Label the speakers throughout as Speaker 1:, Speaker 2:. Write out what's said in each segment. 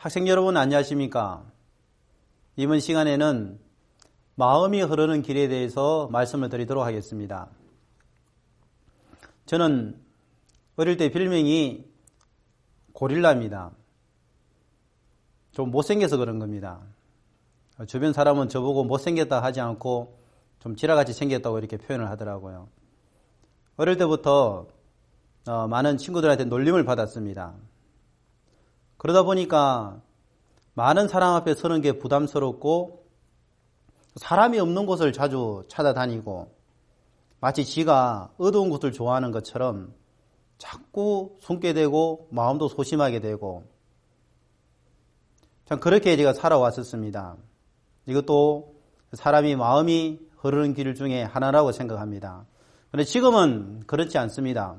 Speaker 1: 학생 여러분 안녕하십니까? 이번 시간에는 마음이 흐르는 길에 대해서 말씀을 드리도록 하겠습니다. 저는 어릴 때 별명이 고릴라입니다. 좀 못생겨서 그런 겁니다. 주변 사람은 저보고 못생겼다 하지 않고 좀 지라같이 생겼다고 이렇게 표현을 하더라고요. 어릴 때부터 많은 친구들한테 놀림을 받았습니다. 그러다 보니까 많은 사람 앞에 서는 게 부담스럽고 사람이 없는 곳을 자주 찾아다니고 마치 지가 어두운 곳을 좋아하는 것처럼 자꾸 숨게 되고 마음도 소심하게 되고 참 그렇게 제가 살아왔었습니다. 이것도 사람이 마음이 흐르는 길 중에 하나라고 생각합니다. 그런데 지금은 그렇지 않습니다.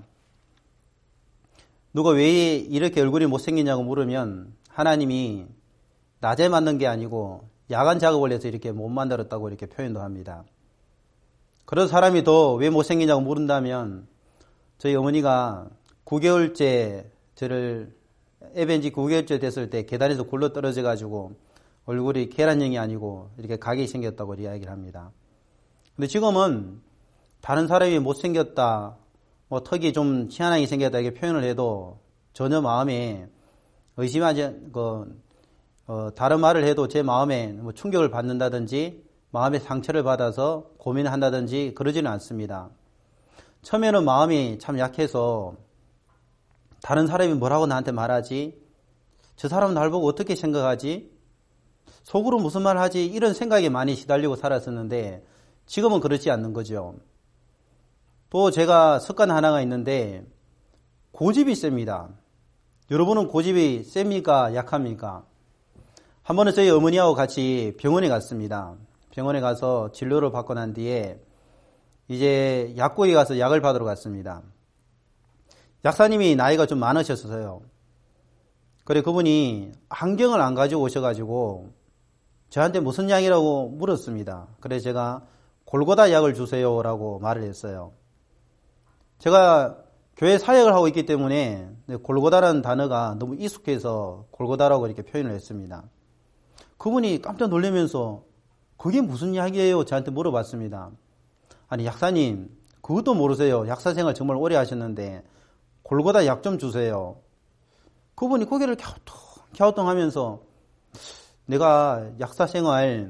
Speaker 1: 누가 왜 이렇게 얼굴이 못생기냐고 물으면 하나님이 낮에 만든 게 아니고 야간 작업을 해서 이렇게 못 만들었다고 이렇게 표현도 합니다. 그런 사람이 더 왜 못생기냐고 물은다면 저희 어머니가 9개월째 저를 애벤지 9개월째 됐을 때 계단에서 굴러 떨어져 가지고 얼굴이 계란형이 아니고 이렇게 각이 생겼다고 이야기를 합니다. 근데 지금은 다른 사람이 못생겼다, 턱이 좀 희한하게 생겼다 이렇게 표현을 해도 전혀 마음에 의심하지, 다른 말을 해도 제 마음에 충격을 받는다든지 마음의 상처를 받아서 고민을 한다든지 그러지는 않습니다. 처음에는 마음이 참 약해서 다른 사람이 뭐라고 나한테 말하지? 저 사람은 날 보고 어떻게 생각하지? 속으로 무슨 말 하지? 이런 생각에 많이 시달리고 살았었는데 지금은 그렇지 않는 거죠. 또 제가 습관 하나가 있는데 고집이 셉니다. 여러분은 고집이 셉니까? 약합니까? 한 번은 저희 어머니하고 같이 병원에 갔습니다. 병원에 가서 진료를 받고 난 뒤에 이제 약국에 가서 약을 받으러 갔습니다. 약사님이 나이가 좀 많으셨어요. 그래 그분이 안경을 안 가지고 오셔가지고 저한테 무슨 약이라고 물었습니다. 그래 제가 골고다 약을 주세요라고 말을 했어요. 제가 교회 사역을 하고 있기 때문에 골고다라는 단어가 너무 익숙해서 골고다라고 이렇게 표현을 했습니다. 그분이 깜짝 놀라면서 그게 무슨 약이에요? 저한테 물어봤습니다. 아니 약사님 그것도 모르세요. 약사 생활 정말 오래 하셨는데 골고다 약 좀 주세요. 그분이 고개를 갸우뚱하면서 내가 약사 생활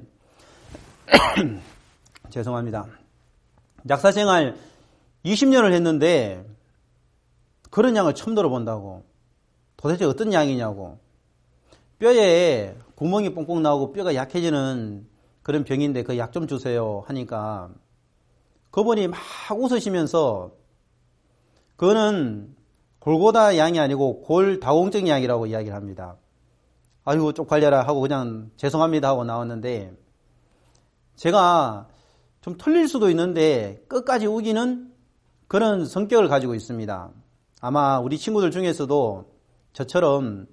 Speaker 1: 죄송합니다. 약사 생활 20년을 했는데 그런 약을 처음 들어본다고. 도대체 어떤 약이냐고. 뼈에 구멍이 뽕뽕 나오고 뼈가 약해지는 그런 병인데 그 약 좀 주세요 하니까 그분이 막 웃으시면서 그거는 골고다 약이 아니고 골다공증 약이라고 이야기를 합니다. 아이고 쪽팔려라 하고 그냥 죄송합니다 하고 나왔는데 제가 좀 틀릴 수도 있는데 끝까지 우기는 그런 성격을 가지고 있습니다. 아마 우리 친구들 중에서도 저처럼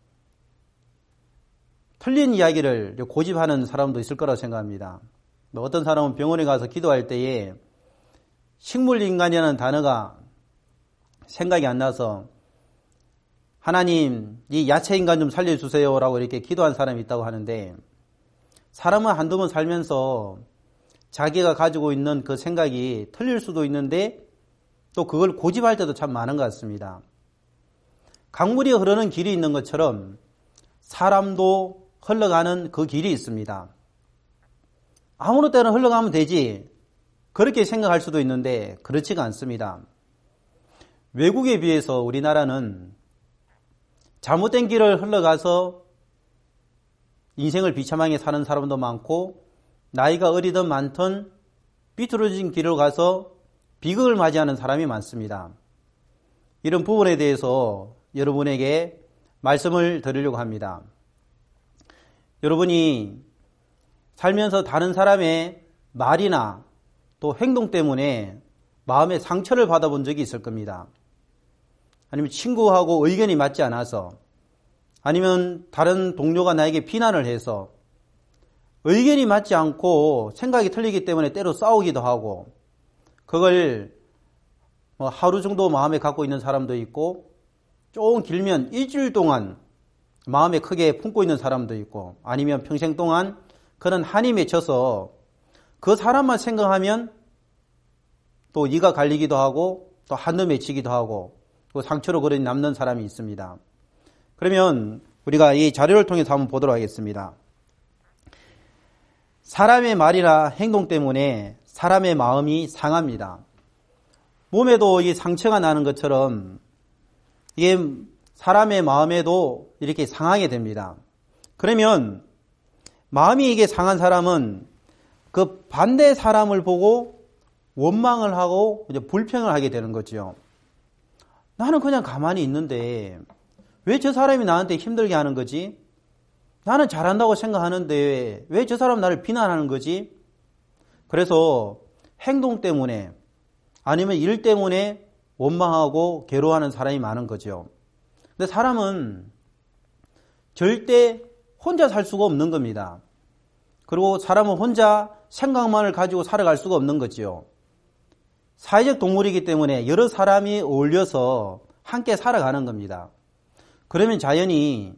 Speaker 1: 틀린 이야기를 고집하는 사람도 있을 거라고 생각합니다. 어떤 사람은 병원에 가서 기도할 때에 식물인간이라는 단어가 생각이 안 나서 하나님 이 야채인간 좀 살려주세요 라고 이렇게 기도한 사람이 있다고 하는데 사람은 한두 번 살면서 자기가 가지고 있는 그 생각이 틀릴 수도 있는데 또 그걸 고집할 때도 참 많은 것 같습니다. 강물이 흐르는 길이 있는 것처럼 사람도 흘러가는 그 길이 있습니다. 아무나 때나 흘러가면 되지 그렇게 생각할 수도 있는데 그렇지가 않습니다. 외국에 비해서 우리나라는 잘못된 길을 흘러가서 인생을 비참하게 사는 사람도 많고 나이가 어리든 많든 비뚤어진 길을 가서 비극을 맞이하는 사람이 많습니다. 이런 부분에 대해서 여러분에게 말씀을 드리려고 합니다. 여러분이 살면서 다른 사람의 말이나 또 행동 때문에 마음의 상처를 받아본 적이 있을 겁니다. 아니면 친구하고 의견이 맞지 않아서 아니면 다른 동료가 나에게 비난을 해서 의견이 맞지 않고 생각이 틀리기 때문에 때로 싸우기도 하고 그걸 하루 정도 마음에 갖고 있는 사람도 있고 조금 길면 일주일 동안 마음에 크게 품고 있는 사람도 있고 아니면 평생 동안 그런 한이 맺혀서 그 사람만 생각하면 또 이가 갈리기도 하고 또 한을 맺히기도 하고 또 상처로 그런 남는 사람이 있습니다. 그러면 우리가 이 자료를 통해서 한번 보도록 하겠습니다. 사람의 말이나 행동 때문에 사람의 마음이 상합니다. 몸에도 이 상처가 나는 것처럼 이게 사람의 마음에도 이렇게 상하게 됩니다. 그러면 마음이 이게 상한 사람은 그 반대 사람을 보고 원망을 하고 이제 불평을 하게 되는 거죠. 나는 그냥 가만히 있는데 왜 저 사람이 나한테 힘들게 하는 거지? 나는 잘한다고 생각하는데 왜 저 사람 나를 비난하는 거지? 그래서 행동 때문에 아니면 일 때문에 원망하고 괴로워하는 사람이 많은 거죠. 근데 사람은 절대 혼자 살 수가 없는 겁니다. 그리고 사람은 혼자 생각만을 가지고 살아갈 수가 없는 거죠. 사회적 동물이기 때문에 여러 사람이 어울려서 함께 살아가는 겁니다. 그러면 자연히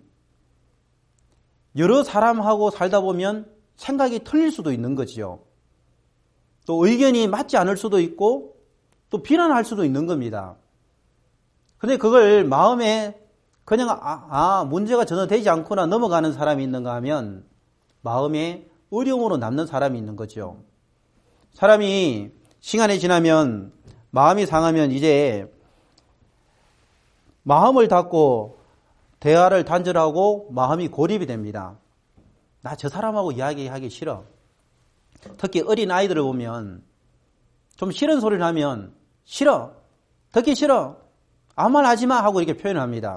Speaker 1: 여러 사람하고 살다 보면 생각이 틀릴 수도 있는 거지요. 또 의견이 맞지 않을 수도 있고 또 비난할 수도 있는 겁니다. 근데 그걸 마음에 그냥 문제가 전혀 되지 않거나 넘어가는 사람이 있는가 하면 마음에 어려움으로 남는 사람이 있는 거죠. 사람이 시간이 지나면 마음이 상하면 이제 마음을 닫고 대화를 단절하고 마음이 고립이 됩니다. 나 저 사람하고 이야기하기 싫어. 특히 어린 아이들을 보면 좀 싫은 소리를 하면 싫어. 듣기 싫어. 아무 말 하지 마 하고 이렇게 표현합니다.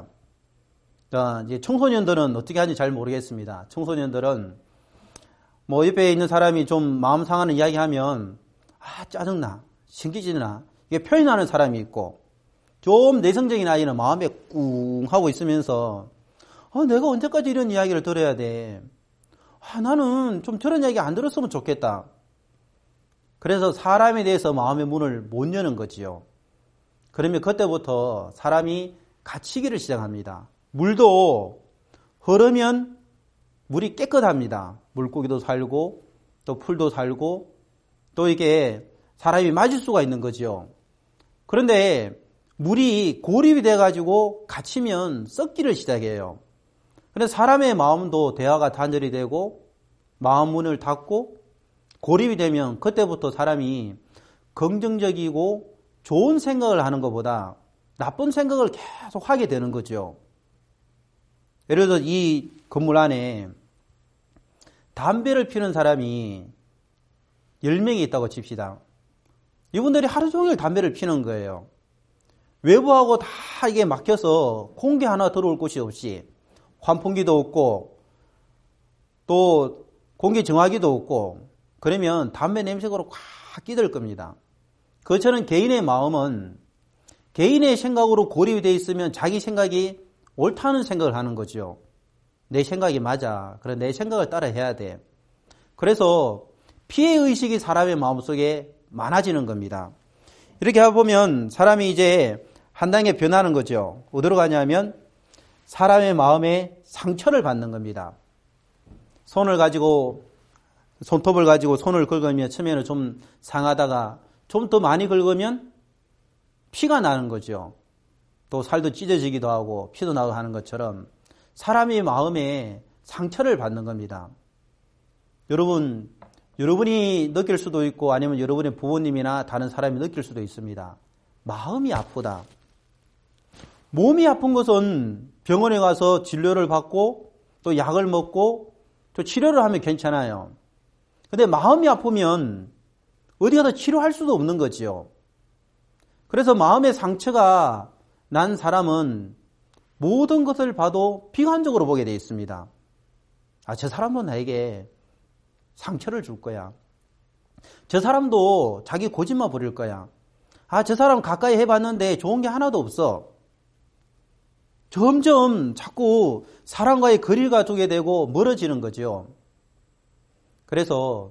Speaker 1: 이제 청소년들은 어떻게 하는지 잘 모르겠습니다. 청소년들은 뭐 옆에 있는 사람이 좀 마음 상하는 이야기하면 짜증나, 신기지나 이게 표현하는 사람이 있고 좀 내성적인 아이는 마음에 꿍 하고 있으면서 내가 언제까지 이런 이야기를 들어야 돼? 나는 좀 저런 이야기 안 들었으면 좋겠다. 그래서 사람에 대해서 마음의 문을 못 여는 거지요. 그러면 그때부터 사람이 갇히기를 시작합니다. 물도 흐르면 물이 깨끗합니다. 물고기도 살고 또 풀도 살고 또 이게 사람이 맞을 수가 있는 거죠. 그런데 물이 고립이 돼가지고 갇히면 썩기를 시작해요. 그래서 사람의 마음도 대화가 단절이 되고 마음 문을 닫고 고립이 되면 그때부터 사람이 긍정적이고 좋은 생각을 하는 것보다 나쁜 생각을 계속 하게 되는 거죠. 예를 들어 이 건물 안에 담배를 피우는 사람이 10명이 있다고 칩시다. 이분들이 하루 종일 담배를 피우는 거예요. 외부하고 다 이게 막혀서 공기 하나 들어올 곳이 없이 환풍기도 없고 또 공기 정화기도 없고 그러면 담배 냄새가 꽉 끼들 겁니다. 그처럼 개인의 마음은 개인의 생각으로 고립이 되어 있으면 자기 생각이 옳다는 생각을 하는 거죠. 내 생각이 맞아. 그래 내 생각을 따라 해야 돼. 그래서 피해의식이 사람의 마음속에 많아지는 겁니다. 이렇게 해보면 사람이 이제 한 단계 변하는 거죠. 어디로 가냐면 사람의 마음에 상처를 받는 겁니다. 손톱을 가지고 손을 긁으면 처음에는 좀 상하다가 좀 더 많이 긁으면 피가 나는 거죠. 또 살도 찢어지기도 하고 피도 나고 하는 것처럼 사람의 마음에 상처를 받는 겁니다. 여러분이 느낄 수도 있고 아니면 여러분의 부모님이나 다른 사람이 느낄 수도 있습니다. 마음이 아프다. 몸이 아픈 것은 병원에 가서 진료를 받고 또 약을 먹고 또 치료를 하면 괜찮아요. 근데 마음이 아프면 어디 가서 치료할 수도 없는 거지요. 그래서 마음의 상처가 난 사람은 모든 것을 봐도 비관적으로 보게 되어 있습니다. 저 사람도 나에게 상처를 줄 거야. 저 사람도 자기 고집만 부릴 거야. 저 사람 가까이 해봤는데 좋은 게 하나도 없어. 점점 자꾸 사람과의 거리가 두게 되고 멀어지는 거죠. 그래서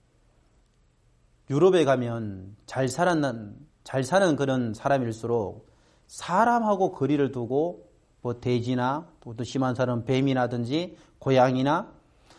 Speaker 1: 유럽에 가면 잘 사는 그런 사람일수록 사람하고 거리를 두고 뭐 돼지나 또 심한 사람은 뱀이라든지 고양이나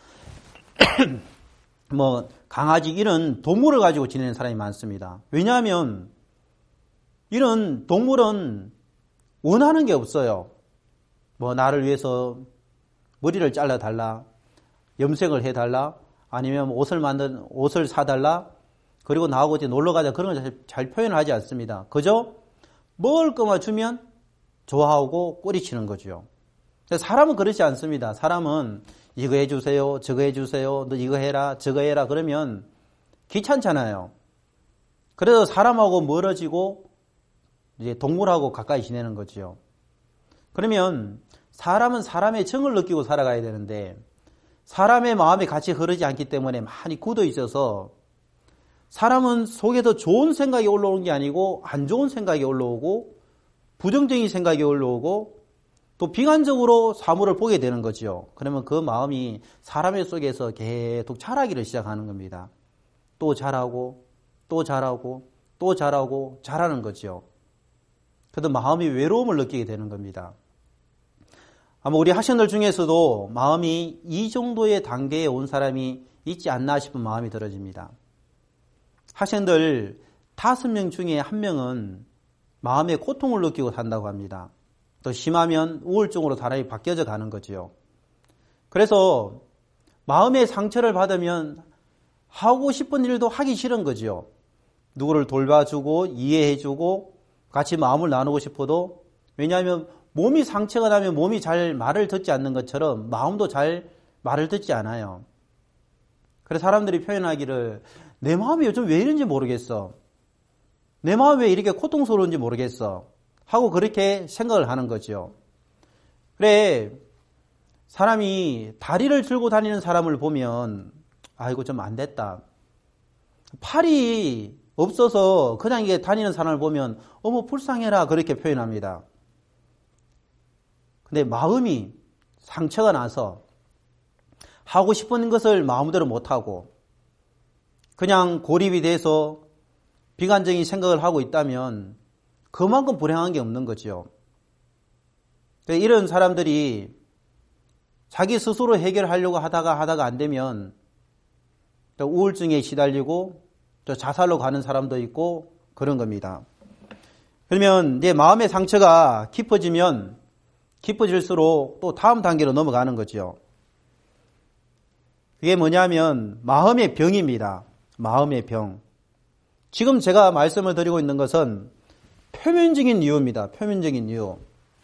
Speaker 1: 뭐 강아지 이런 동물을 가지고 지내는 사람이 많습니다. 왜냐하면 이런 동물은 원하는 게 없어요. 뭐 나를 위해서 머리를 잘라달라, 염색을 해달라, 아니면 옷을 사달라, 그리고 나하고 이제 놀러 가자 그런 걸 잘 표현을 하지 않습니다. 그저 먹을 것만 주면 좋아하고 꼬리치는 거죠. 사람은 그렇지 않습니다. 사람은 이거 해주세요, 저거 해주세요, 너 이거 해라, 저거 해라 그러면 귀찮잖아요. 그래서 사람하고 멀어지고 이제 동물하고 가까이 지내는 거죠. 그러면 사람은 사람의 정을 느끼고 살아가야 되는데 사람의 마음이 같이 흐르지 않기 때문에 많이 굳어 있어서 사람은 속에서 좋은 생각이 올라오는 게 아니고 안 좋은 생각이 올라오고 부정적인 생각이 올라오고 또 비관적으로 사물을 보게 되는 거죠. 그러면 그 마음이 사람의 속에서 계속 자라기를 시작하는 겁니다. 또 자라고 또 자라고 또 자라고 자라는 거죠. 그래도 마음이 외로움을 느끼게 되는 겁니다. 아마 우리 학생들 중에서도 마음이 이 정도의 단계에 온 사람이 있지 않나 싶은 마음이 들어집니다. 학생들 5명 중에 1명은 마음의 고통을 느끼고 산다고 합니다. 더 심하면 우울증으로 사람이 바뀌어져 가는 거지요. 그래서 마음의 상처를 받으면 하고 싶은 일도 하기 싫은 거지요. 누구를 돌봐주고 이해해주고 같이 마음을 나누고 싶어도 왜냐하면 몸이 상처가 나면 몸이 잘 말을 듣지 않는 것처럼 마음도 잘 말을 듣지 않아요. 그래서 사람들이 표현하기를 내 마음이 요즘 왜 이런지 모르겠어. 내 마음이 왜 이렇게 고통스러운지 모르겠어. 하고 그렇게 생각을 하는 거죠. 그래, 사람이 다리를 들고 다니는 사람을 보면 아이고 좀 안 됐다. 팔이 없어서 그냥 이게 다니는 사람을 보면 어머 불쌍해라 그렇게 표현합니다. 근데 마음이 상처가 나서 하고 싶은 것을 마음대로 못하고 그냥 고립이 돼서 비관적인 생각을 하고 있다면 그만큼 불행한 게 없는 거죠. 이런 사람들이 자기 스스로 해결하려고 하다가 안 되면 또 우울증에 시달리고 또 자살로 가는 사람도 있고 그런 겁니다. 그러면 내 마음의 상처가 깊어질수록 또 다음 단계로 넘어가는 거죠. 그게 뭐냐면 마음의 병입니다. 마음의 병. 지금 제가 말씀을 드리고 있는 것은 표면적인 이유입니다. 표면적인 이유.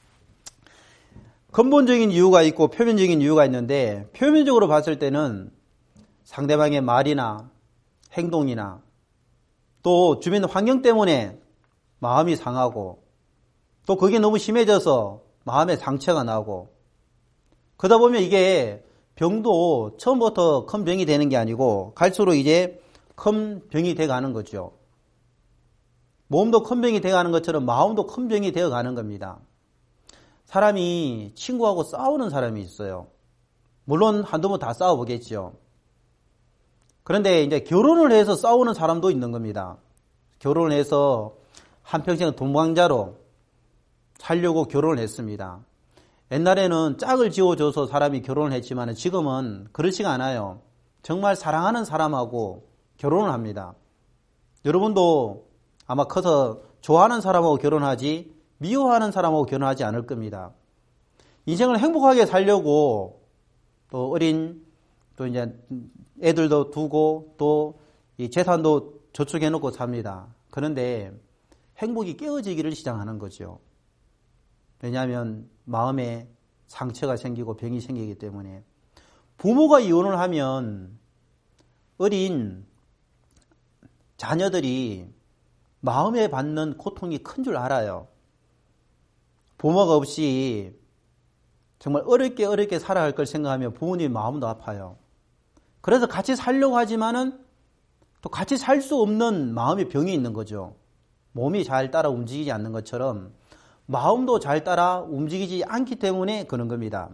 Speaker 1: 근본적인 이유가 있고 표면적인 이유가 있는데 표면적으로 봤을 때는 상대방의 말이나 행동이나 또 주변 환경 때문에 마음이 상하고 또 그게 너무 심해져서 마음에 상처가 나고 그러다 보면 이게 병도 처음부터 큰 병이 되는 게 아니고 갈수록 이제 큰 병이 돼가는 거죠. 몸도 큰 병이 돼가는 것처럼 마음도 큰 병이 되어가는 겁니다. 사람이 친구하고 싸우는 사람이 있어요. 물론 한두 번 다 싸워보겠죠. 그런데 이제 결혼을 해서 싸우는 사람도 있는 겁니다. 결혼을 해서 한평생 동반자로 살려고 결혼을 했습니다. 옛날에는 짝을 지어줘서 사람이 결혼을 했지만 지금은 그렇지가 않아요. 정말 사랑하는 사람하고 결혼을 합니다. 여러분도 아마 커서 좋아하는 사람하고 결혼하지 미워하는 사람하고 결혼하지 않을 겁니다. 인생을 행복하게 살려고 또 어린 또 이제 애들도 두고 또 이 재산도 저축해 놓고 삽니다. 그런데 행복이 깨어지기를 시작하는 거죠. 왜냐하면 마음에 상처가 생기고 병이 생기기 때문에 부모가 이혼을 하면 어린 자녀들이 마음에 받는 고통이 큰 줄 알아요. 부모가 없이 정말 어렵게 살아갈 걸 생각하면 부모님 마음도 아파요. 그래서 같이 살려고 하지만은 또 같이 살 수 없는 마음의 병이 있는 거죠. 몸이 잘 따라 움직이지 않는 것처럼 마음도 잘 따라 움직이지 않기 때문에 그런 겁니다.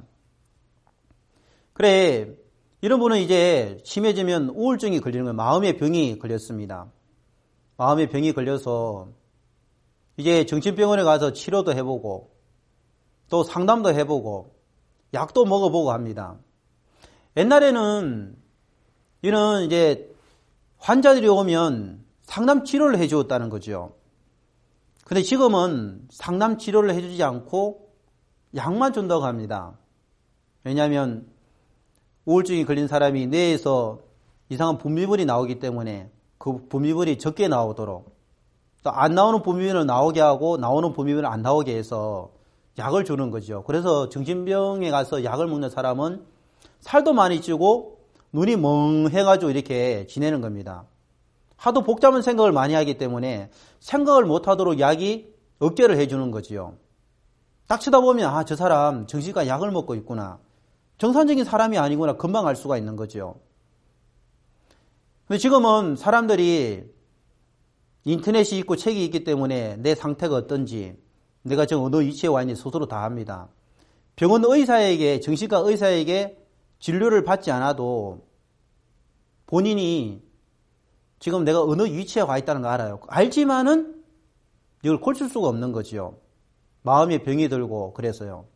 Speaker 1: 그래, 이런 분은 이제 심해지면 우울증이 걸리는 거예요. 마음의 병이 걸렸습니다. 마음의 병이 걸려서 이제 정신병원에 가서 치료도 해보고 또 상담도 해보고 약도 먹어보고 합니다. 옛날에는 이는 이제 환자들이 오면 상담 치료를 해주었다는 거죠. 근데 지금은 상담 치료를 해주지 않고 약만 준다고 합니다. 왜냐하면 우울증이 걸린 사람이 뇌에서 이상한 분비물이 나오기 때문에 그 분비물이 적게 나오도록, 또 안 나오는 분비물을 나오게 하고 나오는 분비물을 안 나오게 해서 약을 주는 거죠. 그래서 정신병에 가서 약을 먹는 사람은 살도 많이 찌고 눈이 멍해가지고 이렇게 지내는 겁니다. 하도 복잡한 생각을 많이 하기 때문에 생각을 못하도록 약이 억제를 해주는 거지요. 딱 쳐다보면 저 사람 정신과 약을 먹고 있구나. 정상적인 사람이 아니구나. 금방 알 수가 있는 거죠. 근데 지금은 사람들이 인터넷이 있고 책이 있기 때문에 내 상태가 어떤지, 내가 지금 어느 위치에 와 있는지 스스로 다 압니다. 병원 의사에게, 정신과 의사에게 진료를 받지 않아도 본인이 지금 내가 어느 위치에 와 있다는 거 알아요. 알지만은 이걸 고칠 수가 없는 거지요. 마음에 병이 들고 그래서요.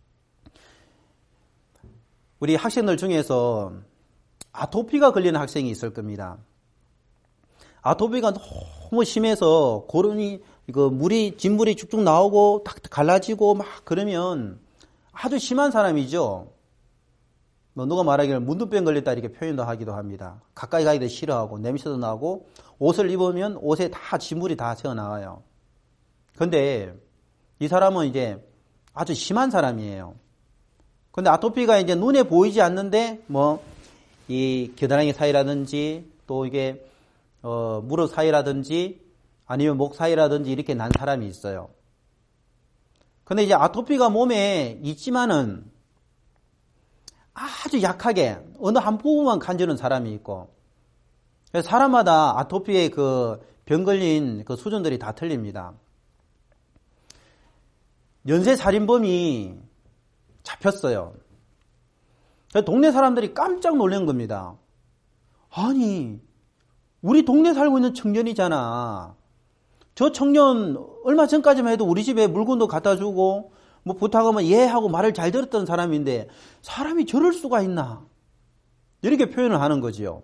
Speaker 1: 우리 학생들 중에서 아토피가 걸리는 학생이 있을 겁니다. 아토피가 너무 심해서 고름이 진물이 쭉쭉 나오고 탁 갈라지고 막 그러면 아주 심한 사람이죠. 누가 말하기를 문둥병 걸렸다 이렇게 표현도 하기도 합니다. 가까이 가기도 싫어하고 냄새도 나고 옷을 입으면 옷에 다 진물이 다 새어나와요. 근데 이 사람은 이제 아주 심한 사람이에요. 근데 아토피가 이제 눈에 보이지 않는데 이 겨드랑이 사이라든지 또 이게 무릎 사이라든지 아니면 목 사이라든지 이렇게 난 사람이 있어요. 근데 이제 아토피가 몸에 있지만은 아주 약하게 어느 한 부분만 간지는 사람이 있고, 사람마다 아토피의 그 병 걸린 그 수준들이 다 틀립니다. 연쇄살인범이 잡혔어요. 동네 사람들이 깜짝 놀란 겁니다. 아니, 우리 동네 살고 있는 청년이잖아. 저 청년 얼마 전까지만 해도 우리 집에 물건도 갖다 주고 부탁하면 예 하고 말을 잘 들었던 사람인데 사람이 저럴 수가 있나? 이렇게 표현을 하는 거지요.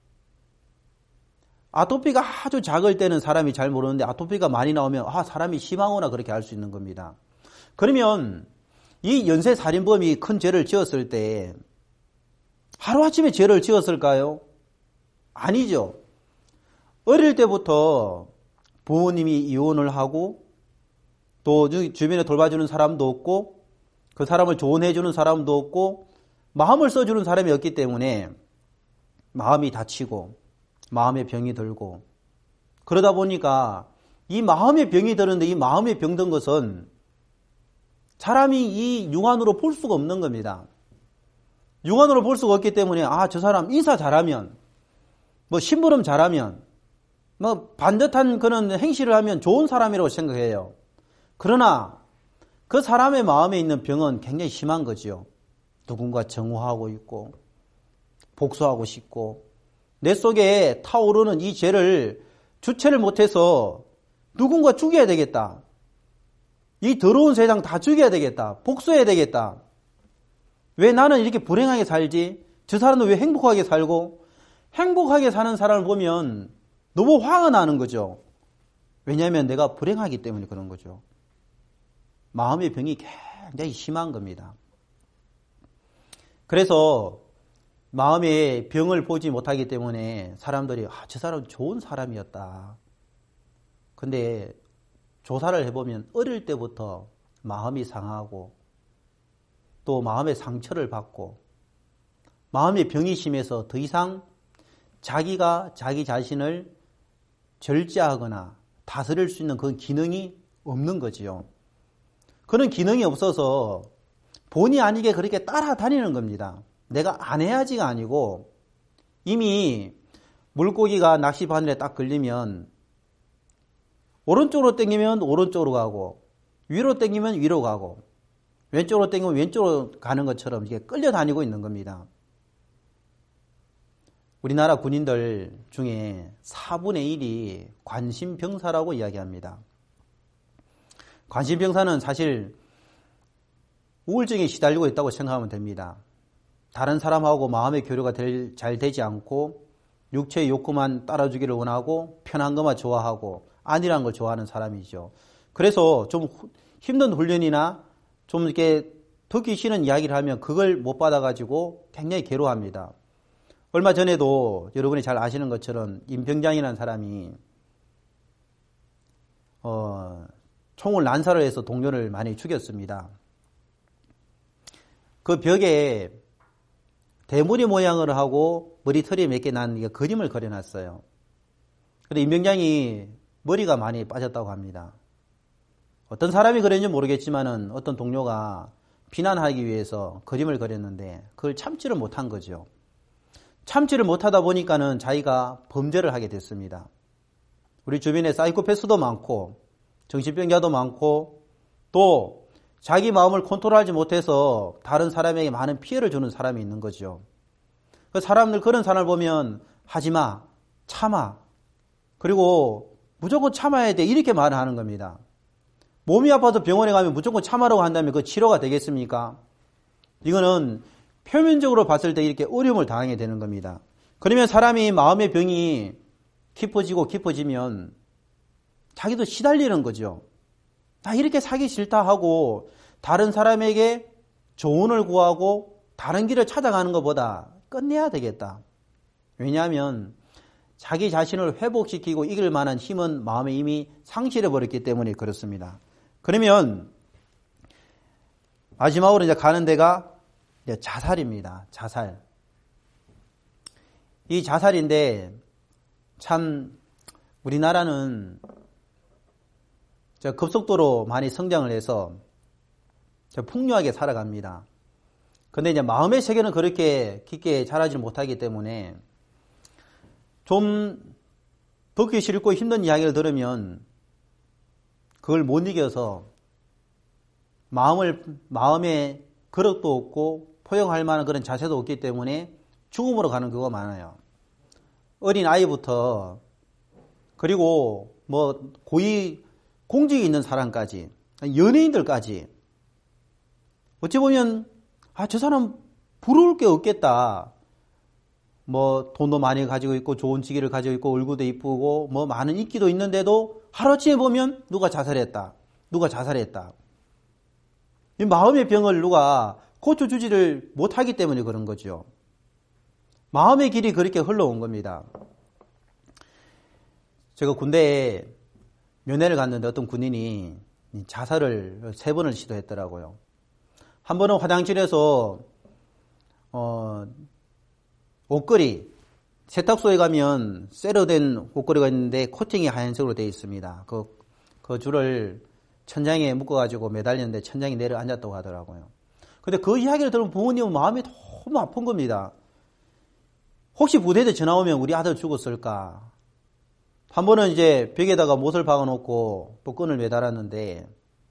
Speaker 1: 아토피가 아주 작을 때는 사람이 잘 모르는데 아토피가 많이 나오면 사람이 심하구나 그렇게 알 수 있는 겁니다. 그러면 이 연쇄살인범이 큰 죄를 지었을 때 하루아침에 죄를 지었을까요? 아니죠. 어릴 때부터 부모님이 이혼을 하고 또 주변에 돌봐주는 사람도 없고 그 사람을 조언해주는 사람도 없고 마음을 써주는 사람이 없기 때문에 마음이 다치고 마음의 병이 들고, 그러다 보니까 이 마음의 병이 드는데 이 마음의 병 든 것은 사람이 이 육안으로 볼 수가 없는 겁니다. 육안으로 볼 수가 없기 때문에 저 사람 인사 잘하면 심부름 잘하면 반듯한 그런 행실을 하면 좋은 사람이라고 생각해요. 그러나 그 사람의 마음에 있는 병은 굉장히 심한 거지요. 누군가 정오하고 있고 복수하고 싶고 내 속에 타오르는 이 죄를 주체를 못해서 누군가 죽여야 되겠다. 이 더러운 세상 다 죽여야 되겠다. 복수해야 되겠다. 왜 나는 이렇게 불행하게 살지? 저 사람은 왜 행복하게 살고? 행복하게 사는 사람을 보면 너무 화가 나는 거죠. 왜냐하면 내가 불행하기 때문에 그런 거죠. 마음의 병이 굉장히 심한 겁니다. 그래서 마음의 병을 보지 못하기 때문에 사람들이 저 사람은 좋은 사람이었다. 근데 조사를 해보면 어릴 때부터 마음이 상하고 또 마음의 상처를 받고 마음의 병이 심해서 더 이상 자기가 자기 자신을 절제하거나 다스릴 수 있는 그 기능이 없는 거지요. 그런 기능이 없어서 본의 아니게 그렇게 따라다니는 겁니다. 내가 안 해야지가 아니고 이미 물고기가 낚시 바늘에 딱 걸리면 오른쪽으로 당기면 오른쪽으로 가고 위로 당기면 위로 가고 왼쪽으로 당기면 왼쪽으로 가는 것처럼 이게 끌려다니고 있는 겁니다. 우리나라 군인들 중에 4분의 1이 관심병사라고 이야기합니다. 관심병사는 사실 우울증에 시달리고 있다고 생각하면 됩니다. 다른 사람하고 마음의 교류가 잘 되지 않고 육체의 욕구만 따라주기를 원하고 편한 것만 좋아하고 안일한 걸 좋아하는 사람이죠. 그래서 좀 힘든 훈련이나 좀 이렇게 듣기 싫은 이야기를 하면 그걸 못 받아가지고 굉장히 괴로워합니다. 얼마 전에도 여러분이 잘 아시는 것처럼 임병장이라는 사람이 총을 난사를 해서 동료를 많이 죽였습니다. 그 벽에 대머리 모양을 하고 머리털이 몇 개 난 그림을 그려놨어요. 그런데 임병장이 머리가 많이 빠졌다고 합니다. 어떤 사람이 그랬는지 모르겠지만은 어떤 동료가 비난하기 위해서 그림을 그렸는데 그걸 참지를 못한 거죠. 참지를 못하다 보니까는 자기가 범죄를 하게 됐습니다. 우리 주변에 사이코패스도 많고 정신병자도 많고 또 자기 마음을 컨트롤하지 못해서 다른 사람에게 많은 피해를 주는 사람이 있는 거죠. 그 사람들, 그런 사람을 보면 하지마, 참아, 그리고 무조건 참아야 돼, 이렇게 말을 하는 겁니다. 몸이 아파서 병원에 가면 무조건 참아라고 한다면 그 치료가 되겠습니까? 이거는 표면적으로 봤을 때 이렇게 어려움을 당하게 되는 겁니다. 그러면 사람이 마음의 병이 깊어지고 깊어지면 자기도 시달리는 거죠. 나 이렇게 살기 싫다 하고 다른 사람에게 조언을 구하고 다른 길을 찾아가는 것보다 끝내야 되겠다. 왜냐하면 자기 자신을 회복시키고 이길 만한 힘은 마음에 이미 상실해버렸기 때문에 그렇습니다. 그러면 마지막으로 이제 가는 데가 이제 자살입니다. 자살. 이 자살인데 참 우리나라는 급속도로 많이 성장을 해서 풍요하게 살아갑니다. 근데 이제 마음의 세계는 그렇게 깊게 자라지 못하기 때문에 좀 듣기 싫고 힘든 이야기를 들으면 그걸 못 이겨서 마음에 그릇도 없고 포용할 만한 그런 자세도 없기 때문에 죽음으로 가는 경우가 많아요. 어린 아이부터 그리고 뭐 고위 공직이 있는 사람까지 연예인들까지 어찌 보면 저 사람 부러울 게 없겠다. 뭐 돈도 많이 가지고 있고 좋은 직위를 가지고 있고 얼굴도 이쁘고 뭐 많은 인기도 있는데도 하루아침에 보면 누가 자살했다. 누가 자살했다. 이 마음의 병을 누가 고쳐주지를 못하기 때문에 그런 거죠. 마음의 길이 그렇게 흘러온 겁니다. 제가 군대에 면회를 갔는데 어떤 군인이 자살을 3번을 시도했더라고요. 한 번은 화장실에서 옷걸이, 세탁소에 가면 쇠로 된 옷걸이가 있는데 코팅이 하얀색으로 되어 있습니다. 그 줄을 천장에 묶어가지고 매달렸는데 천장에 내려앉았다고 하더라고요. 근데 그 이야기를 들으면 부모님은 마음이 너무 아픈 겁니다. 혹시 부대에 전화 오면 우리 아들 죽었을까? 한 번은 이제 벽에다가 못을 박아놓고 또 끈을 매달았는데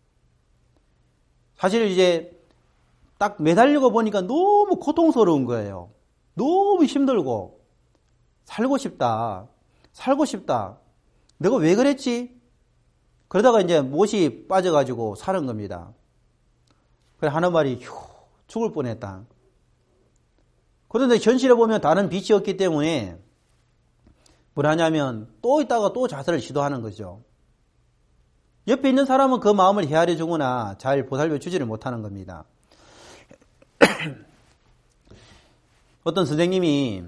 Speaker 1: 사실 이제 딱 매달리고 보니까 너무 고통스러운 거예요. 너무 힘들고 살고 싶다. 내가 왜 그랬지? 그러다가 이제 못이 빠져가지고 사는 겁니다. 그래 하는 말이 죽을 뻔했다. 그런데 현실에 보면 다른 빛이 없기 때문에 뭘 하냐면 또 있다가 또 자살을 시도하는 거죠. 옆에 있는 사람은 그 마음을 헤아려 주거나 잘 보살펴 주지를 못하는 겁니다. 어떤 선생님이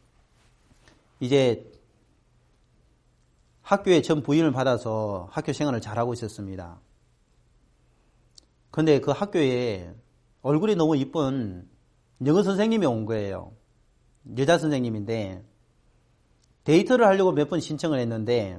Speaker 1: 이제 학교에 전 부임을 받아서 학교 생활을 잘하고 있었습니다. 근데 그 학교에 얼굴이 너무 이쁜 영어 선생님이 온 거예요. 여자 선생님인데 데이트를 하려고 몇 번 신청을 했는데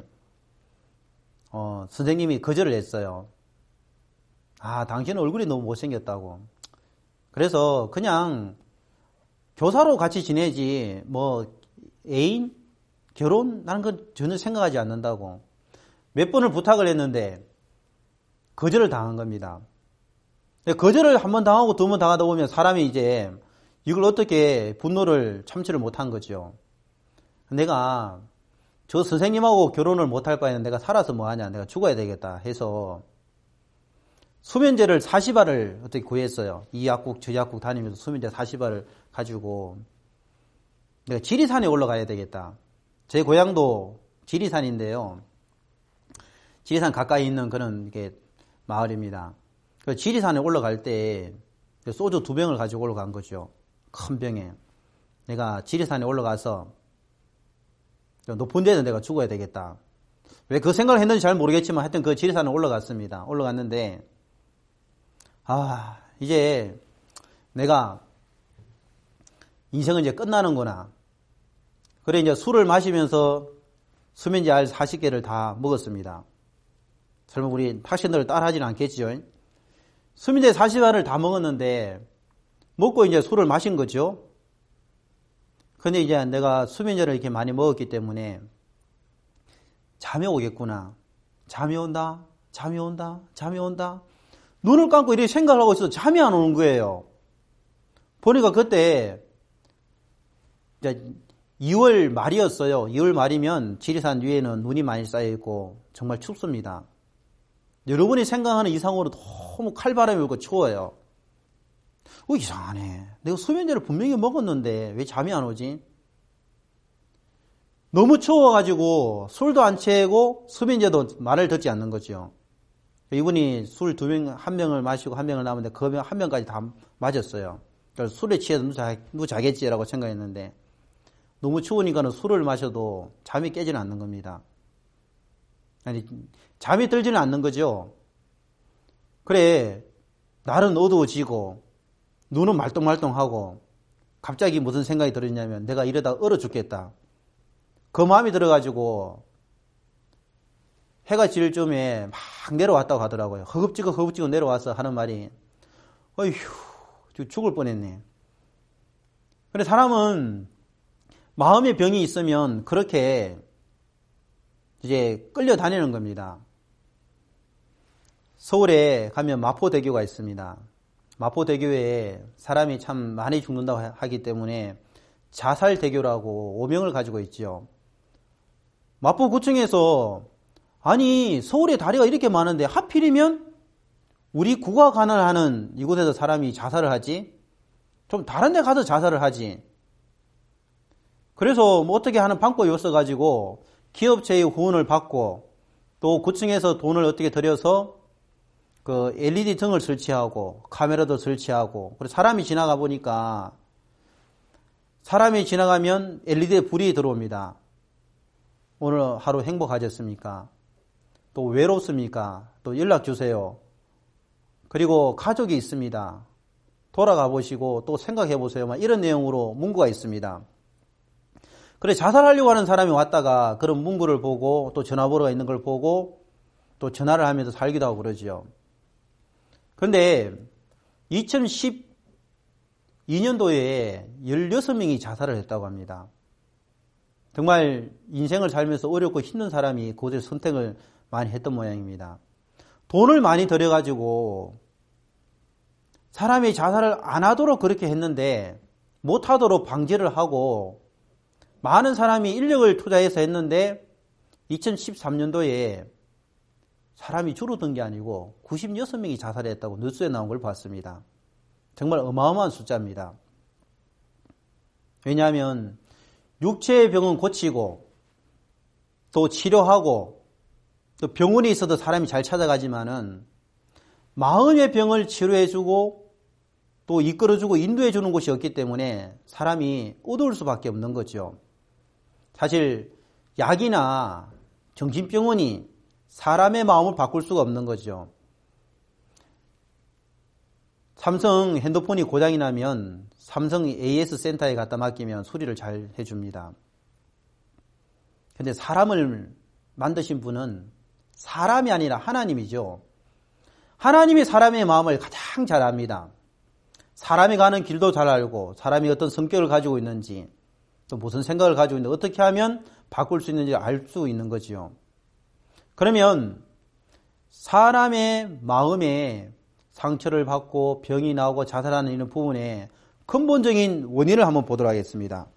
Speaker 1: 선생님이 거절을 했어요. 당신은 얼굴이 너무 못생겼다고. 그래서 그냥 교사로 같이 지내지 뭐 애인? 결혼? 나는 그건 전혀 생각하지 않는다고. 몇 번을 부탁을 했는데 거절을 당한 겁니다. 거절을 한 번 당하고 2번 당하다 보면 사람이 이제 이걸 어떻게 분노를 참지를 못한 거죠. 내가 저 선생님하고 결혼을 못할 바에는 내가 살아서 뭐하냐, 내가 죽어야 되겠다 해서 수면제를 40알을 어떻게 구했어요. 이 약국 저 약국 다니면서 수면제 40알을 가지고 내가 지리산에 올라가야 되겠다. 제 고향도 지리산인데요. 지리산 가까이 있는 그런 게 마을입니다. 그 지리산에 올라갈 때 소주 2병을 가지고 올라간 거죠. 큰 병에. 내가 지리산에 올라가서 높은 데서 내가 죽어야 되겠다. 왜 그 생각을 했는지 잘 모르겠지만 하여튼 그 지리산에 올라갔습니다. 올라갔는데 이제 내가 인생은 이제 끝나는구나. 그래 이제 술을 마시면서 수면제 알 40개를 다 먹었습니다. 설마 우리 학생들을 따라하지는 않겠지요. 수면제 40알을 다 먹었는데 먹고 이제 술을 마신 거죠. 근데 이제 내가 수면제를 이렇게 많이 먹었기 때문에 잠이 오겠구나. 잠이 온다. 잠이 온다. 잠이 온다. 눈을 감고 이렇게 생각을 하고 있어도 잠이 안 오는 거예요. 보니까 그때 이제 2월 말이었어요. 2월 말이면 지리산 위에는 눈이 많이 쌓여있고 정말 춥습니다. 여러분이 생각하는 이상으로 너무 칼바람이 불고 추워요. 이상하네. 내가 수면제를 분명히 먹었는데 왜 잠이 안 오지? 너무 추워가지고 술도 안 취하고 수면제도 말을 듣지 않는 거죠. 이분이 술 2병, 1병을 마시고 1병을 남았는데 그 1병까지 다 맞았어요. 그래서 술에 취해서 누구 자겠지라고 생각했는데 너무 추우니까는 술을 마셔도 잠이 깨지는 않는 겁니다. 아니, 잠이 들지는 않는 거죠. 그래, 날은 어두워지고 눈은 말똥말똥하고 갑자기 무슨 생각이 들었냐면 내가 이러다 얼어 죽겠다. 그 마음이 들어가지고 해가 질 쯤에 막 내려왔다고 하더라고요. 허겁지겁 내려와서 하는 말이 어휴 죽을 뻔했네. 근데 사람은 마음의 병이 있으면 그렇게 이제 끌려다니는 겁니다. 서울에 가면 마포대교가 있습니다. 마포대교에 사람이 참 많이 죽는다고 하기 때문에 자살대교라고 오명을 가지고 있죠. 마포구청에서 아니 서울에 다리가 이렇게 많은데 하필이면 우리 구가 가난하는 이곳에서 사람이 자살을 하지? 좀 다른 데 가서 자살을 하지. 그래서 뭐 어떻게 하는 방법이 없어가지고 기업체의 후원을 받고 또 구청에서 돈을 어떻게 들여서 그 LED 등을 설치하고 카메라도 설치하고 그래서 사람이 지나가 보니까 사람이 지나가면 LED에 불이 들어옵니다. 오늘 하루 행복하셨습니까? 또 외롭습니까? 또 연락 주세요. 그리고 가족이 있습니다. 돌아가 보시고 또 생각해 보세요. 이런 내용으로 문구가 있습니다. 그래 자살하려고 하는 사람이 왔다가 그런 문구를 보고 또 전화번호가 있는 걸 보고 또 전화를 하면서 살기도 하고 그러지요. 그런데 2012년도에 16명이 자살을 했다고 합니다. 정말 인생을 살면서 어렵고 힘든 사람이 그곳에 선택을 많이 했던 모양입니다. 돈을 많이 들여가지고 사람이 자살을 안 하도록 그렇게 했는데 못하도록 방지를 하고 많은 사람이 인력을 투자해서 했는데 2013년도에 사람이 줄어든 게 아니고 96명이 자살했다고 뉴스에 나온 걸 봤습니다. 정말 어마어마한 숫자입니다. 왜냐하면 육체의 병은 고치고 또 치료하고 또 병원에 있어도 사람이 잘 찾아가지만은 마음의 병을 치료해주고 또 이끌어주고 인도해주는 곳이 없기 때문에 사람이 어두울 수밖에 없는 거죠. 사실 약이나 정신병원이 사람의 마음을 바꿀 수가 없는 거죠. 삼성 핸드폰이 고장이 나면 삼성 AS 센터에 갖다 맡기면 수리를 잘 해줍니다. 근데 사람을 만드신 분은 사람이 아니라 하나님이죠. 하나님이 사람의 마음을 가장 잘 압니다. 사람이 가는 길도 잘 알고 사람이 어떤 성격을 가지고 있는지 또 무슨 생각을 가지고 있는지 어떻게 하면 바꿀 수 있는지 알 수 있는 거지요. 그러면 사람의 마음에 상처를 받고 병이 나오고 자살하는 이런 부분에 근본적인 원인을 한번 보도록 하겠습니다.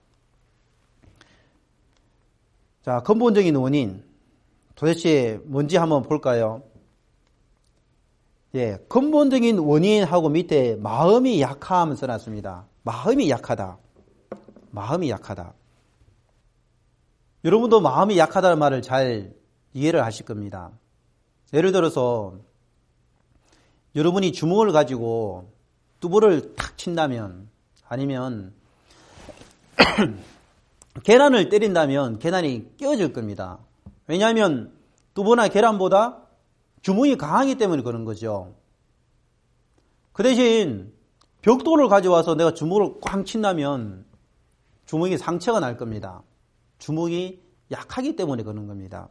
Speaker 1: 자, 근본적인 원인 도대체 뭔지 한번 볼까요? 예, 근본적인 원인하고 밑에 마음이 약함을 써놨습니다. 마음이 약하다. 마음이 약하다. 여러분도 마음이 약하다는 말을 잘 이해를 하실 겁니다. 예를 들어서 여러분이 주먹을 가지고 뚜부를 탁 친다면, 아니면 계란을 때린다면 계란이 깨어질 겁니다. 왜냐하면 뚜부나 계란보다 주먹이 강하기 때문에 그런 거죠. 그 대신 벽돌을 가져와서 내가 주먹을 꽝 친다면 주먹이 상처가 날 겁니다. 주먹이 약하기 때문에 그런 겁니다.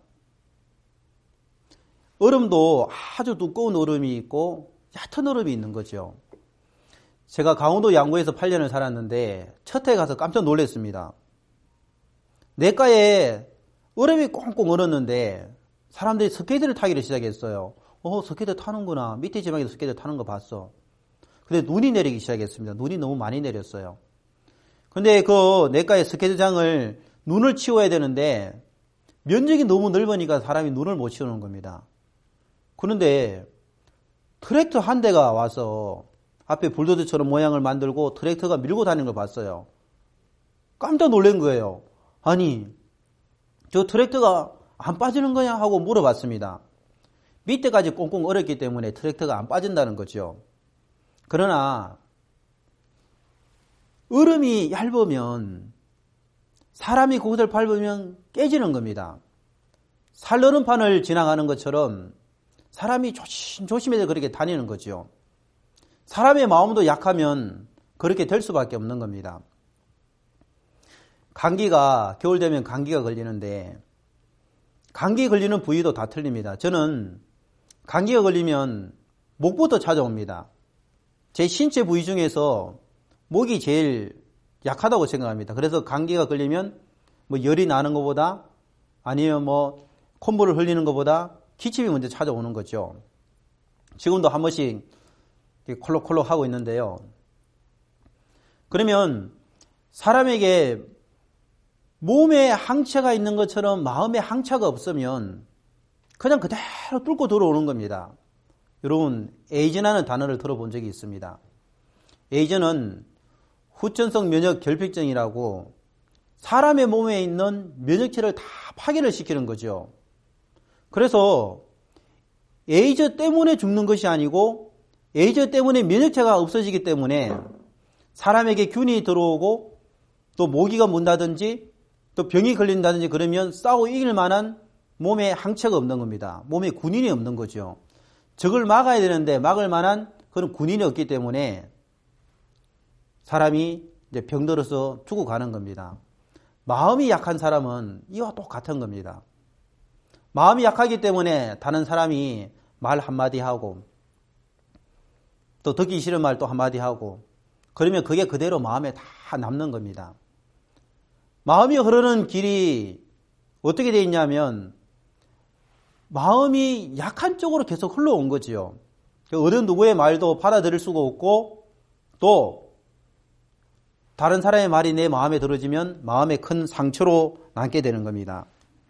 Speaker 1: 얼음도 아주 두꺼운 얼음이 있고 얕은 얼음이 있는 거죠. 제가 강원도 양구에서 8년을 살았는데 첫 해 가서 깜짝 놀랐습니다. 내과에 얼음이 꽁꽁 얼었는데 사람들이 스케이트를 타기를 시작했어요. 스케이트 타는구나. 밑에 지방에서 스케이트 타는 거 봤어. 근데 눈이 내리기 시작했습니다. 눈이 너무 많이 내렸어요. 근데 그 내과의 스케이트장을 눈을 치워야 되는데 면적이 너무 넓으니까 사람이 눈을 못 치우는 겁니다. 그런데 트랙터 한 대가 와서 앞에 불도저처럼 모양을 만들고 트랙터가 밀고 다니는 걸 봤어요. 깜짝 놀란 거예요. 아니, 저 트랙터가 안 빠지는 거냐 하고 물어봤습니다. 밑에까지 꽁꽁 얼었기 때문에 트랙터가 안 빠진다는 거죠. 그러나 얼음이 얇으면 사람이 그것을 밟으면 깨지는 겁니다. 살얼음판을 지나가는 것처럼 사람이 조심조심해서 그렇게 다니는 거죠. 사람의 마음도 약하면 그렇게 될 수밖에 없는 겁니다. 감기가, 겨울 되면 감기가 걸리는데 감기 걸리는 부위도 다 틀립니다. 저는 감기가 걸리면 목부터 찾아옵니다. 제 신체 부위 중에서 목이 제일 약하다고 생각합니다. 그래서 감기가 걸리면 뭐 열이 나는 것보다, 아니면 뭐 콧물을 흘리는 것보다 기침이 먼저 찾아오는 거죠. 지금도 한 번씩 콜록콜록 하고 있는데요. 그러면 사람에게 몸에 항체가 있는 것처럼 마음에 항체가 없으면 그냥 그대로 뚫고 들어오는 겁니다. 여러분, 에이즈라는 단어를 들어본 적이 있습니다. 에이즈는 후천성 면역 결핍증이라고 사람의 몸에 있는 면역체를 다 파괴를 시키는 거죠. 그래서 에이즈 때문에 죽는 것이 아니고 에이즈 때문에 면역체가 없어지기 때문에 사람에게 균이 들어오고 또 모기가 문다든지 또 병이 걸린다든지 그러면 싸워 이길 만한 몸에 항체가 없는 겁니다. 몸에 군인이 없는 거죠. 적을 막아야 되는데 막을 만한 그런 군인이 없기 때문에 사람이 이제 병들어서 죽어가는 겁니다. 마음이 약한 사람은 이와 똑같은 겁니다. 마음이 약하기 때문에 다른 사람이 말 한마디 하고 또 듣기 싫은 말 또 한마디 하고 그러면 그게 그대로 마음에 다 남는 겁니다. 마음이 흐르는 길이 어떻게 되어 있냐면 마음이 약한 쪽으로 계속 흘러온 거지요. 어느 누구의 말도 받아들일 수가 없고 또 다른 사람의 말이 내 마음에 들어지면 마음에 큰 상처로 남게 되는 겁니다.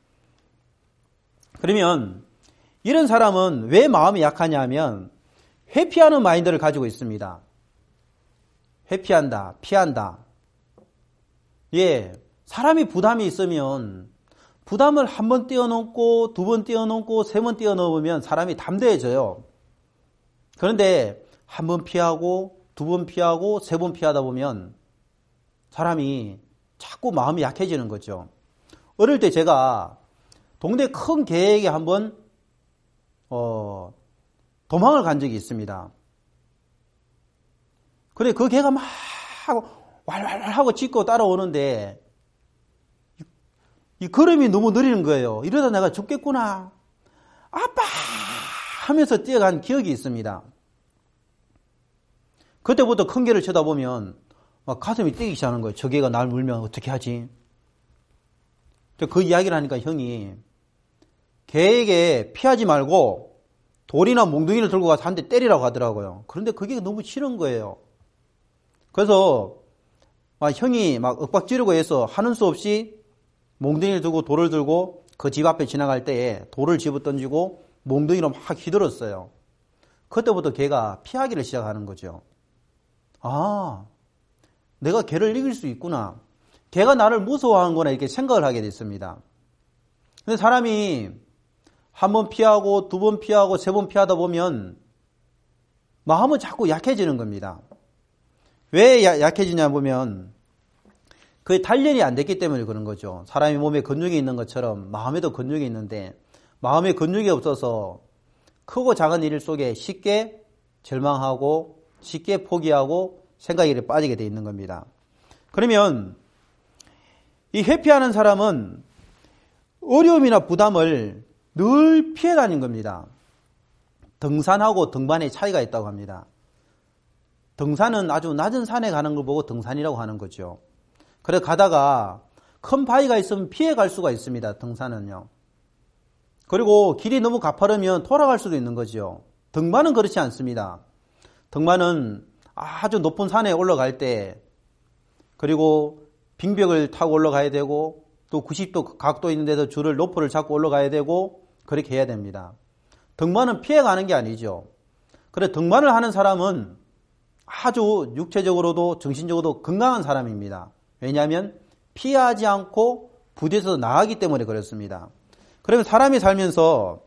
Speaker 1: 그러면 이런 사람은 왜 마음이 약하냐면 회피하는 마인드를 가지고 있습니다. 회피한다, 피한다. 예, 사람이 부담이 있으면 부담을 한 번 뛰어넘고 두 번 뛰어넘고 세 번 뛰어넘으면 사람이 담대해져요. 그런데 한 번 피하고 두 번 피하고 세 번 피하다 보면 사람이 자꾸 마음이 약해지는 거죠. 어릴 때 제가 동네 큰 개에게 한번 도망을 간 적이 있습니다. 근데 그 개가 막 왈왈 하고 짖고 따라오는데 이 걸음이 너무 느리는 거예요. 이러다 내가 죽겠구나. 아빠! 하면서 뛰어간 기억이 있습니다. 그때부터 큰 개를 쳐다보면 막 가슴이 뛰기 시작하는 거예요. 저 개가 날 물면 어떻게 하지? 그 이야기를 하니까 형이 개에게 피하지 말고 돌이나 몽둥이를 들고 가서 한 대 때리라고 하더라고요. 그런데 그게 너무 싫은 거예요. 그래서 막 형이 막 윽박 지르고 해서 하는 수 없이 몽둥이를 들고 돌을 들고 그 집 앞에 지나갈 때에 돌을 집어 던지고 몽둥이로 막 휘둘렀어요. 그때부터 걔가 피하기를 시작하는 거죠. 아, 내가 걔를 이길 수 있구나. 걔가 나를 무서워하는구나 이렇게 생각을 하게 됐습니다. 근데 사람이 한 번 피하고 두 번 피하고 세 번 피하다 보면 마음은 자꾸 약해지는 겁니다. 왜 약해지냐 보면 그게 단련이 안 됐기 때문에 그런 거죠. 사람이 몸에 근육이 있는 것처럼 마음에도 근육이 있는데 마음에 근육이 없어서 크고 작은 일 속에 쉽게 절망하고 쉽게 포기하고 생각이 빠지게 돼 있는 겁니다. 그러면 이 회피하는 사람은 어려움이나 부담을 늘 피해 다니는 겁니다. 등산하고 등반의 차이가 있다고 합니다. 등산은 아주 낮은 산에 가는 걸 보고 등산이라고 하는 거죠. 그래 가다가 큰 바위가 있으면 피해 갈 수가 있습니다. 등산은요. 그리고 길이 너무 가파르면 돌아갈 수도 있는 거죠. 등반은 그렇지 않습니다. 등반은 아주 높은 산에 올라갈 때 그리고 빙벽을 타고 올라가야 되고 또 90도 각도 있는데도 줄을 로프를 잡고 올라가야 되고 그렇게 해야 됩니다. 등반은 피해가는 게 아니죠. 그래 등반을 하는 사람은 아주 육체적으로도 정신적으로도 건강한 사람입니다. 왜냐하면 피하지 않고 부딪혀서 나가기 때문에 그렇습니다. 그러면 사람이 살면서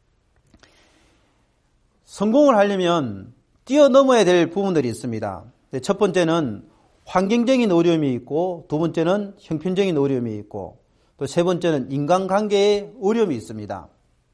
Speaker 1: 성공을 하려면 뛰어넘어야 될 부분들이 있습니다. 첫 번째는 환경적인 어려움이 있고 두 번째는 형편적인 어려움이 있고 또 세 번째는 인간관계의 어려움이 있습니다.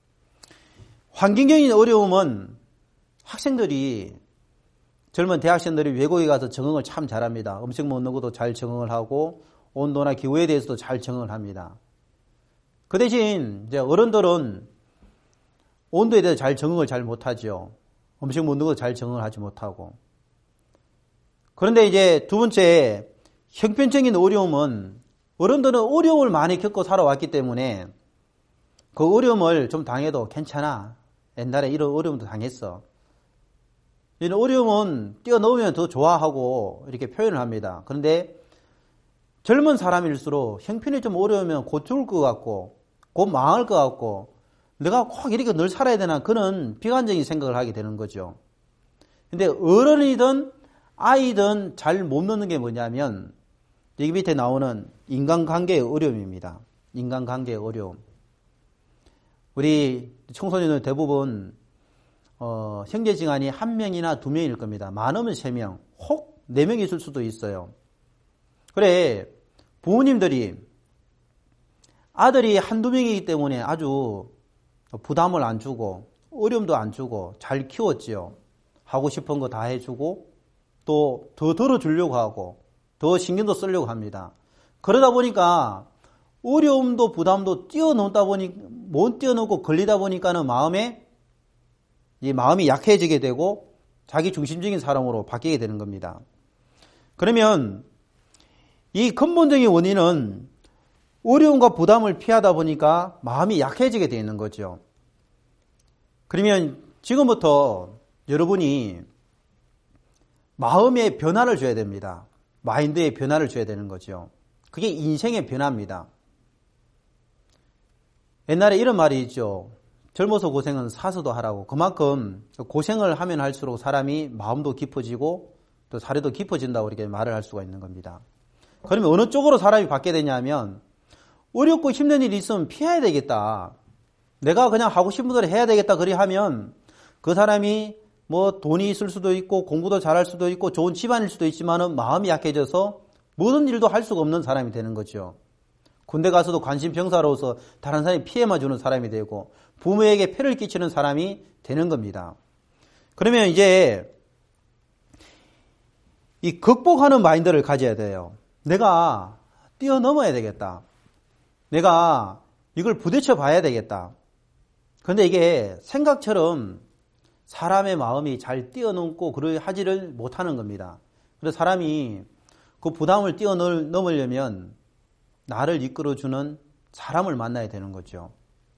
Speaker 1: 환경적인 어려움은 학생들이 젊은 대학생들이 외국에 가서 적응을 참 잘합니다. 음식 먹는 것도 잘 적응을 하고 온도나 기후에 대해서도 잘 적응을 합니다. 그 대신 이제 어른들은 온도에 대해서 잘 적응을 잘 못하죠. 음식 먹는 것도 잘 적응을 하지 못하고. 그런데 이제 두 번째 형편적인 어려움은 어른들은 어려움을 많이 겪고 살아왔기 때문에 그 어려움을 좀 당해도 괜찮아. 옛날에 이런 어려움도 당했어. 이런 어려움은 뛰어넘으면 더 좋아하고 이렇게 표현을 합니다. 그런데 젊은 사람일수록 형편이 좀 어려우면 곧 죽을 것 같고 곧 망할 것 같고 내가 꼭 이렇게 늘 살아야 되나 그런 비관적인 생각을 하게 되는 거죠. 근데 어른이든 아이든 잘 못 넣는 게 뭐냐면 여기 밑에 나오는 인간관계의 어려움입니다. 인간관계의 어려움. 우리 청소년은 대부분 형제지간이 한 명이나 두 명일 겁니다. 많으면 세 명, 혹 네 명이 있을 수도 있어요. 그래 부모님들이 아들이 한두 명이기 때문에 아주 부담을 안 주고 어려움도 안 주고 잘 키웠지요. 하고 싶은 거 다 해주고 또 더 들어주려고 하고 더 신경도 쓰려고 합니다. 그러다 보니까 어려움도 부담도 뛰어넘다 보니 못 뛰어넘고 걸리다 보니까는 마음이 약해지게 되고 자기 중심적인 사람으로 바뀌게 되는 겁니다. 그러면 이 근본적인 원인은 어려움과 부담을 피하다 보니까 마음이 약해지게 되어 있는 거죠. 그러면 지금부터 여러분이 마음의 변화를 줘야 됩니다. 마인드의 변화를 줘야 되는 거죠. 그게 인생의 변화입니다. 옛날에 이런 말이 있죠. 젊어서 고생은 사서도 하라고. 그만큼 고생을 하면 할수록 사람이 마음도 깊어지고 또 사례도 깊어진다고 이렇게 말을 할 수가 있는 겁니다. 그러면 어느 쪽으로 사람이 바뀌게 되냐면 어렵고 힘든 일이 있으면 피해야 되겠다. 내가 그냥 하고 싶은 대로 해야 되겠다. 그리 하면 그 사람이 뭐 돈이 있을 수도 있고 공부도 잘할 수도 있고 좋은 집안일 수도 있지만은 마음이 약해져서 모든 일도 할 수가 없는 사람이 되는 거죠. 군대 가서도 관심병사로서 다른 사람이 피해만 주는 사람이 되고 부모에게 폐를 끼치는 사람이 되는 겁니다. 그러면 이제 이 극복하는 마인드를 가져야 돼요. 내가 뛰어넘어야 되겠다. 내가 이걸 부딪혀 봐야 되겠다. 그런데 이게 생각처럼 사람의 마음이 잘 뛰어넘고 하지를 못하는 겁니다. 그래서 사람이 그 부담을 뛰어넘으려면 나를 이끌어주는 사람을 만나야 되는 거죠.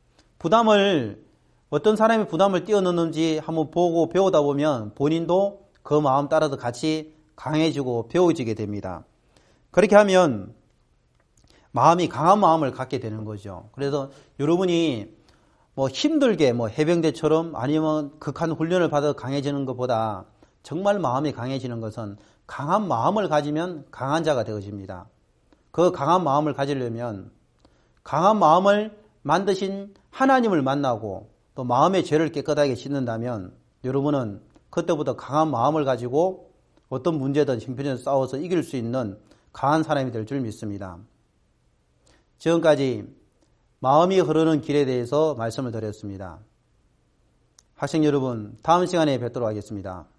Speaker 1: 어떤 사람이 부담을 뛰어넘는지 한번 보고 배우다 보면 본인도 그 마음 따라서 같이 강해지고 배워지게 됩니다. 그렇게 하면 마음이 강한 마음을 갖게 되는 거죠. 그래서 여러분이 힘들게 해병대처럼 아니면 극한 훈련을 받아 강해지는 것보다 정말 마음이 강해지는 것은 강한 마음을 가지면 강한 자가 되어집니다. 그 강한 마음을 가지려면 강한 마음을 만드신 하나님을 만나고 또 마음의 죄를 깨끗하게 씻는다면 여러분은 그때부터 강한 마음을 가지고 어떤 문제든 형편에서 싸워서 이길 수 있는 강한 사람이 될 줄 믿습니다. 지금까지 마음이 흐르는 길에 대해서 말씀을 드렸습니다. 학생 여러분, 다음 시간에 뵙도록 하겠습니다.